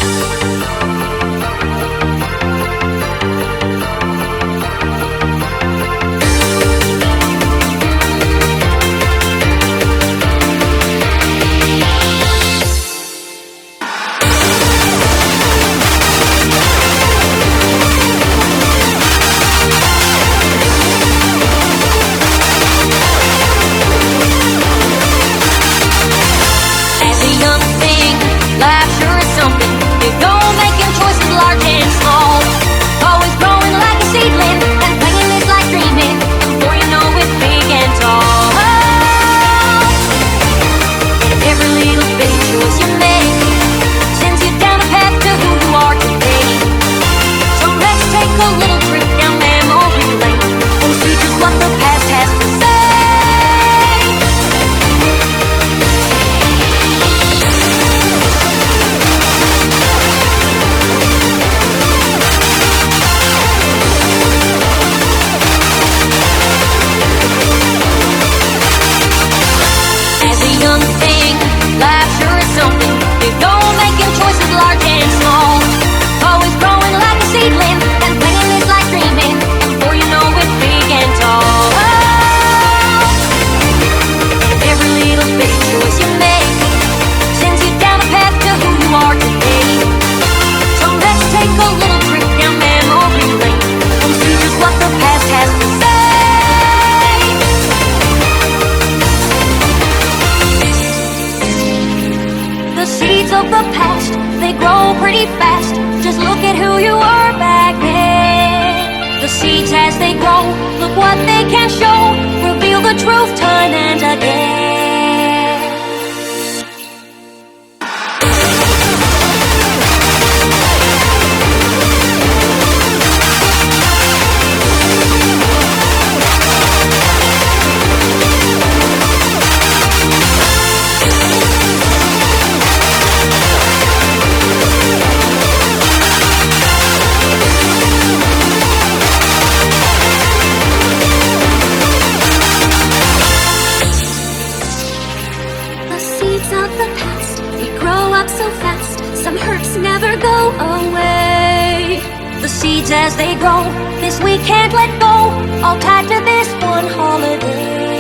Of the past, they grow pretty fast. Just look at who you were back then. The seeds as they grow, look what they can show. Reveal the truth time and again. Of the past, they grow up so fast. Some hurts never go away. The seeds as they grow, this we can't let go. All tied to this one holiday.